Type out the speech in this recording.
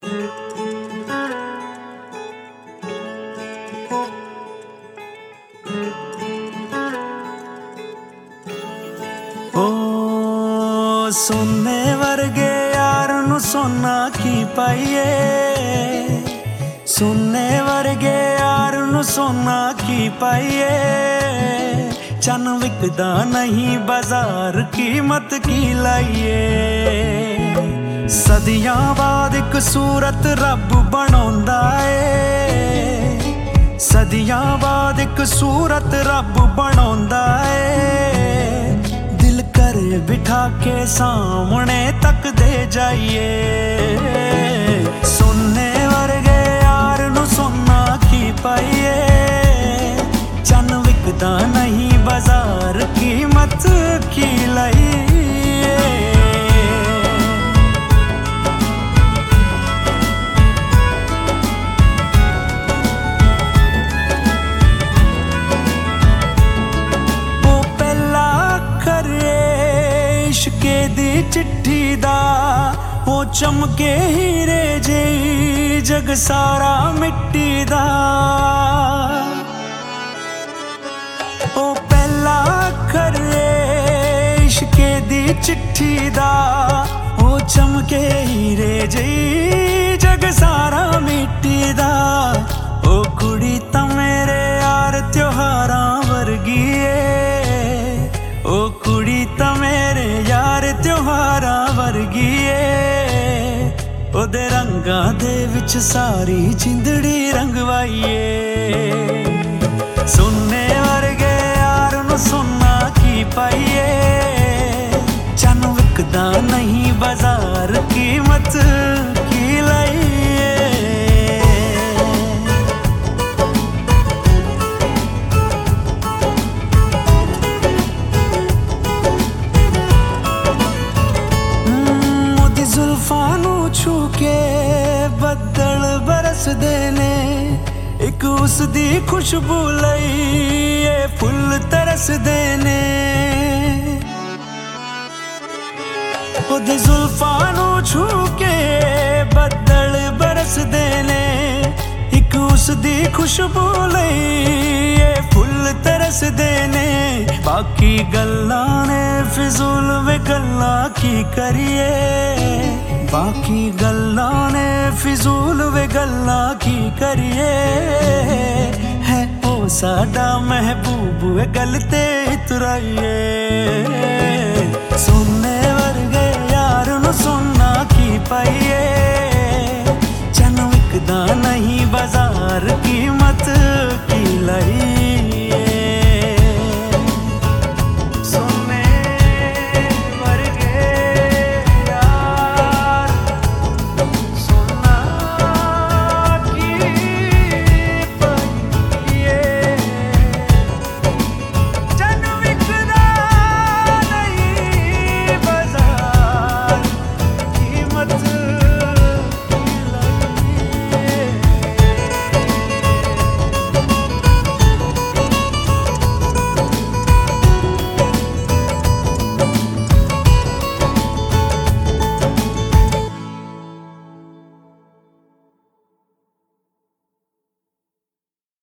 ओ सोने वर्गे यार नू सोना की पाइए, सोने वर्गे यार नू सोना की पाइए। चन विकदा नहीं बाजार कीमत की लाइए। सदियां बाद एक सूरत रब बनाउंदा ए, सदियां बाद एक सूरत रब बनाउंदा ए। दिल करे बिठा के सामने तक दे जाइए। सोने वर्गे यार नू सोना की पाइए। चन विकदा नहीं बाजार कीमत की लाइए। वो पहला करे इश्के दी चिट्ठी दा, वो चमके हीरे जे जग सारा मिट्टी दा। ओ पहला करे इश्के दी चिट्ठी दा, ओ चमके हीरे जे जग सारा मिट्टी दा। ओ कुड़ी तां मेरे यार त्योहारां वर्गी ए, ओ कुड़ी तां मेरे यार त्योहारां वर्गी ए। ओदे रंगां दे विच सारी जिंदड़ी रंगवाइए। सोने वर्गे यार नू सोना की पाइए। चन विकदा नहीं बाजार कीमत की लाइए। मोदी जुल्फां नू छू के बदल बरसदे ने, एक उस दी खुशबू लई ये फुल तरसदे ने। ओदी जुल्फां नू छू के बदल बरसदे ने, एक उस दी खुशबू लई ये फुल तरसदे ने। बाकी गल्लां ने फिजूल वे गल्लां की करिए, बाकी गल्लां ने फिजूल वे गल्लां की करिए। है ओ साडा महबूब वे गल ते तुराइए। सोने वर्गे यार नू सोना की पाइए।